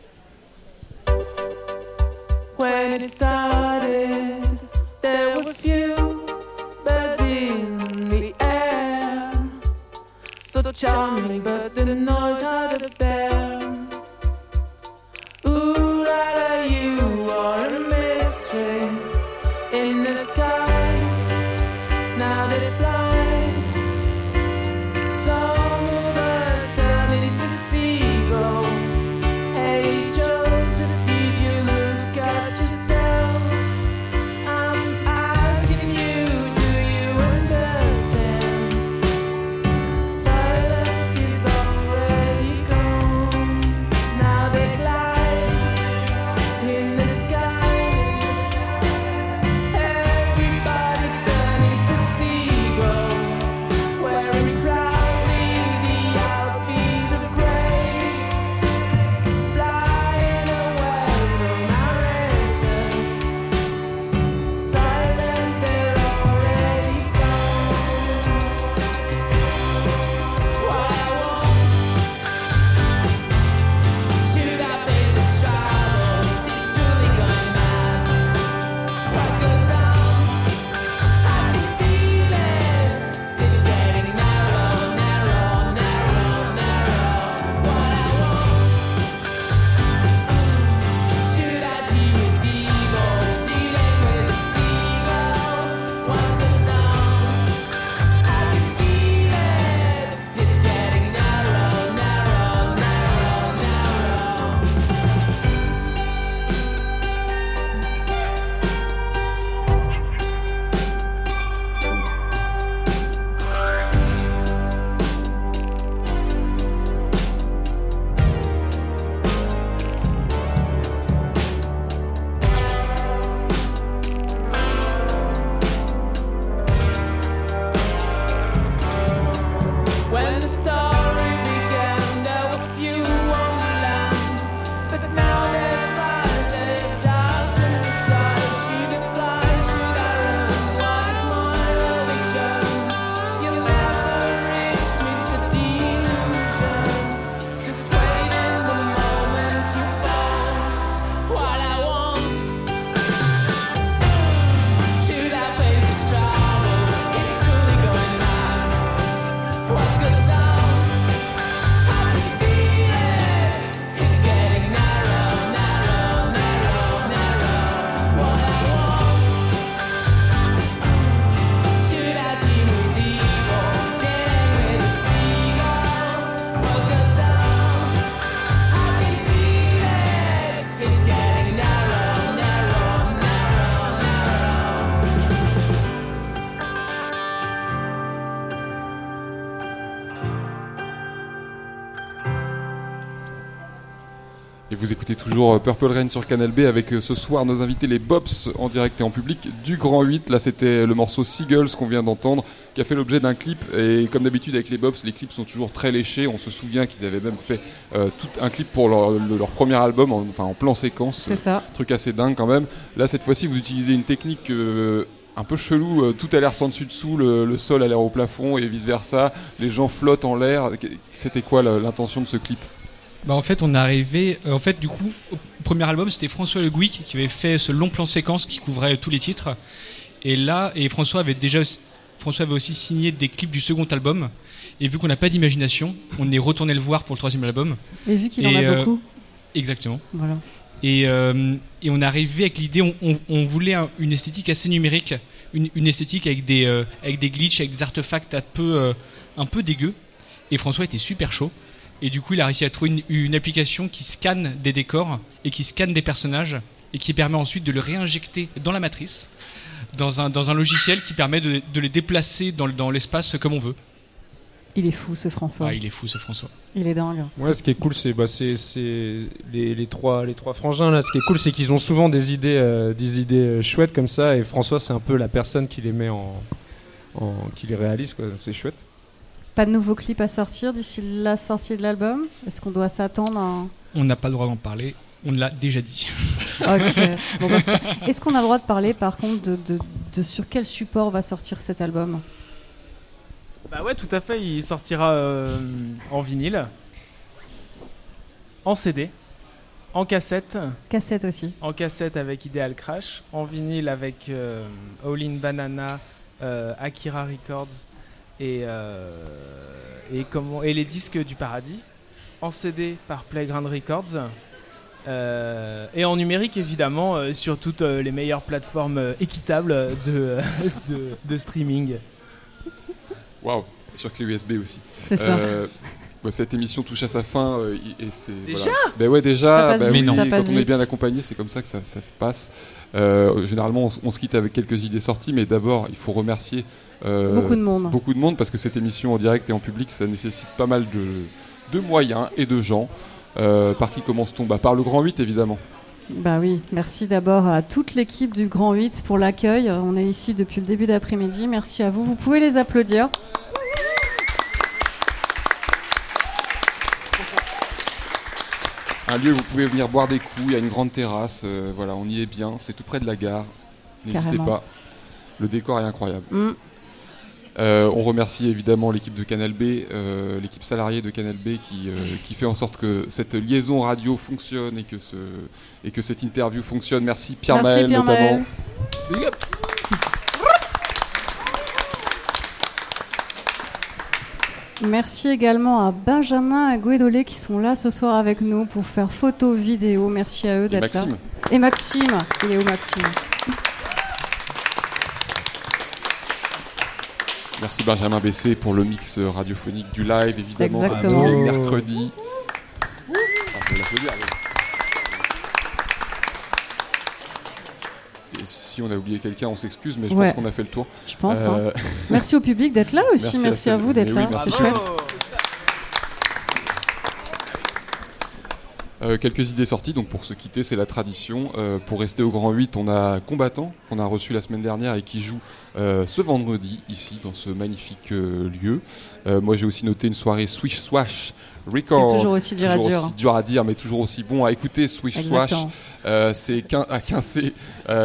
When it started, there were few birds in the air. So charming, but the noise had a bear. Ooh la la, you are a mystery in the sky. Now they fly. Some of us turn into seagulls. Hey Joseph, did you look at yourself? I'm asking you, do you understand? Silence is already gone. Now they glide in the sky. Everybody turn into seagulls, wearing proudly the outfit of grey. Flying away from our essence. Silence, they're already gone. What I want, should I face the troubles? It's truly gone mad. What goes on? I can feel it. It's getting narrow, narrow, narrow, narrow. What I want. Should I deal with evil, dealing with a seagull? What goes on? I can feel it. It's getting narrow, narrow, narrow, narrow. When the story began, there were few on the land, but now they're fine, they've darkened the sky. Should I fly, should I run? What is my religion? You'll never reach me, it's a delusion. Just wait in the moment you fall. What I want. Should I face the troubles? It's truly going mad. What goes on? I can feel it. It's getting narrow, narrow, narrow, narrow. What I want. Should I deal with evil, dealing with a seagull? What goes on? I can feel it. It's getting narrow, narrow, narrow, narrow. Et vous écoutez toujours Purple Rain sur Canal B avec ce soir nos invités les Bops en direct et en public du Grand 8. Là c'était le morceau Seagulls qu'on vient d'entendre qui a fait l'objet d'un clip et comme d'habitude avec les Bops les clips sont toujours très léchés. On se souvient qu'ils avaient même fait tout un clip pour leur premier album en plan séquence. C'est ça. Truc assez dingue quand même. Là cette fois-ci vous utilisez une technique un peu chelou, tout a l'air sans dessus dessous, le sol a l'air au plafond et vice versa, les gens flottent en l'air. C'était quoi l'intention de ce clip ? En fait, on est arrivé. Du coup, au premier album, c'était François Le Gouic qui avait fait ce long plan séquence qui couvrait tous les titres. Et François avait aussi signé des clips du second album. Et vu qu'on n'a pas d'imagination, on est retourné le voir pour le troisième album. Et vu qu'il en a beaucoup. Exactement. Voilà. Et on est arrivé avec l'idée, on voulait une esthétique assez numérique, une esthétique avec des glitches, avec des artefacts un peu dégueux. Et François était super chaud. Et du coup, il a réussi à trouver une application qui scanne des décors et qui scanne des personnages et qui permet ensuite de le réinjecter dans la matrice. dans un logiciel qui permet de les déplacer dans l'espace comme on veut. Il est fou ce François. Ah, il est fou ce François. Il est dingue. Ouais, ce qui est cool, c'est les trois frangins là. Ce qui est cool, c'est qu'ils ont souvent des idées chouettes comme ça. Et François, c'est un peu la personne qui les met qui les réalise, quoi. C'est chouette. Pas de nouveaux clips à sortir d'ici la sortie de l'album? Est-ce qu'on doit s'attendre à... On n'a pas le droit d'en parler. On l'a déjà dit. Ok. Bon, bah, est-ce qu'on a le droit de parler par contre de sur quel support va sortir cet album? Bah ouais, tout à fait. Il sortira en vinyle, en CD, en cassette. Cassette aussi. En cassette avec Ideal Crash, en vinyle avec All in Banana, Akira Records et les disques du paradis. En CD par Playground Records. Et en numérique évidemment sur toutes les meilleures plateformes équitables de streaming. Waouh, sur clé USB aussi. C'est ça. Cette émission touche à sa fin et c'est Déjà Ben ouais, déjà. Ça passe vite, oui, ça passe quand on est vite. bien accompagné, c'est comme ça que ça passe. Généralement, on se quitte avec quelques idées sorties, mais d'abord, il faut remercier Beaucoup de monde. Parce que cette émission en direct et en public, ça nécessite pas mal de moyens et de gens. Par qui commence-t-on? Par le Grand 8, évidemment. Bah oui, merci d'abord à toute l'équipe du Grand 8 pour l'accueil. On est ici depuis le début d'après-midi. Merci à vous. Vous pouvez les applaudir. Un lieu où vous pouvez venir boire des coups, il y a une grande terrasse, voilà, on y est bien, c'est tout près de la gare. N'hésitez Carrément. pas, le décor est incroyable. Mm. On remercie évidemment l'équipe de Canal B, l'équipe salariée de Canal B qui fait en sorte que cette liaison radio fonctionne et que cette interview fonctionne. Merci Pierre Maël notamment. Big up. Merci également à Benjamin et Guédolé qui sont là ce soir avec nous pour faire photo, vidéo. Merci à eux Et d'être là. Maxime. Et Maxime. Il est où Maxime? Merci Benjamin Bessé pour le mix radiophonique du live, évidemment, Exactement. comme tous les mercredis. Faut l'applaudir, allez. Et si on a oublié quelqu'un, on s'excuse, mais je Ouais. pense qu'on a fait le tour. Je pense. Merci au public d'être là aussi. Merci à vous d'être Mais oui, là. merci. C'est chouette. Quelques idées sorties, donc pour se quitter, c'est la tradition. Pour rester au Grand 8, on a Combattant, qu'on a reçu la semaine dernière et qui joue ce vendredi, ici, dans ce magnifique lieu. Moi, j'ai aussi noté une soirée Swish Swash Records. C'est toujours aussi dur à dire. Aussi dur à dire, mais toujours aussi bon à écouter. Swish Swash, Exactement. c'est à Quincé,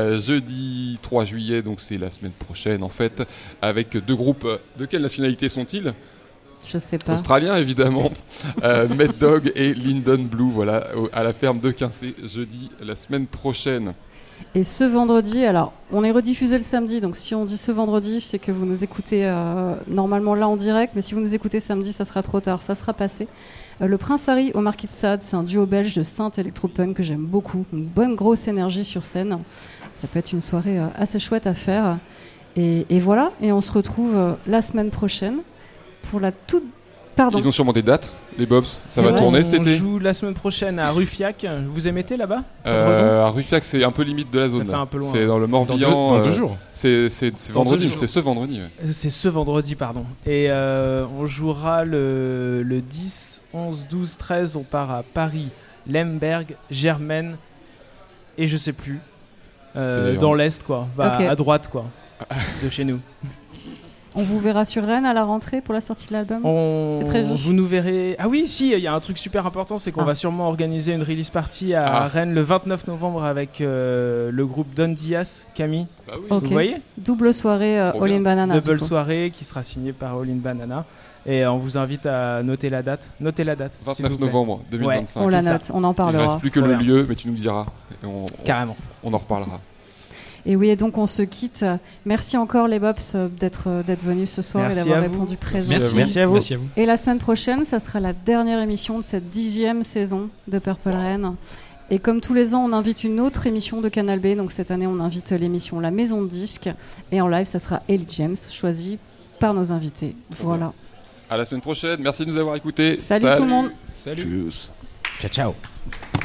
jeudi 3 juillet, donc c'est la semaine prochaine, en fait, avec deux groupes. De quelle nationalité sont-ils ? Je sais pas. Australien évidemment, Mad Dog et Linden Blue, voilà, à la ferme de Quincé, jeudi la semaine prochaine. Et ce vendredi, alors on est rediffusé le samedi, donc si on dit ce vendredi, c'est que vous nous écoutez normalement là en direct, mais si vous nous écoutez samedi, ça sera trop tard, ça sera passé. Le Prince Harry au Marquis de Sade, c'est un duo belge de synth électropunk que j'aime beaucoup, une bonne grosse énergie sur scène. Ça peut être une soirée assez chouette à faire. Et voilà, et on se retrouve la semaine prochaine pour la toute... Pardon. Ils ont sûrement des dates, les Bobs, ça C'est va vrai. tourner cet On été. joue la semaine prochaine à Ruffiac. Vous émettez là-bas? À Ruffiac, c'est un peu limite de la zone. fait là. un peu loin. C'est dans le Morbihan. Dans 2 jours. C'est vendredi, 2 jours. c'est ce vendredi. Ouais. C'est ce vendredi, pardon. Et on jouera le 10, 11, 12, 13. On part à Paris, Lemberg, Germaine et je sais plus. C'est Dans l'Est, quoi. Ok. À droite, quoi. De chez nous. On vous verra sur Rennes à la rentrée pour la sortie de l'album. C'est prévu. Vous nous verrez. Ah oui, si, il y a un truc super important, c'est qu'on Ah. va sûrement organiser une release party à Rennes le 29 novembre avec le groupe Don Diaz, Camille. Bah oui. Ok. Vous voyez? Double soirée Trop All in bien. Banana. Double du coup. soirée qui sera signée par All in Banana. Et on vous invite à noter la date. Notez la date. s'il 29 vous plaît. novembre 2025. On la c'est ça. note, on en Il ne parlera. reste plus que Trop le bien. lieu, mais tu nous diras. Et Carrément. on en reparlera. Et oui, et donc on se quitte. Merci encore les Bobs d'être venus ce soir Merci et d'avoir à vous. répondu présent. Merci à vous. Merci à vous. Et la semaine prochaine, ça sera la dernière émission de cette 10e saison de Purple Rain. Et comme tous les ans, on invite une autre émission de Canal B. Donc cette année, on invite l'émission La Maison de Disques. Et en live, ça sera Ellie James, choisie par nos invités. Voilà. À la semaine prochaine. Merci de nous avoir écoutés. Salut tout le monde. Salut. Tchuss. Ciao, ciao.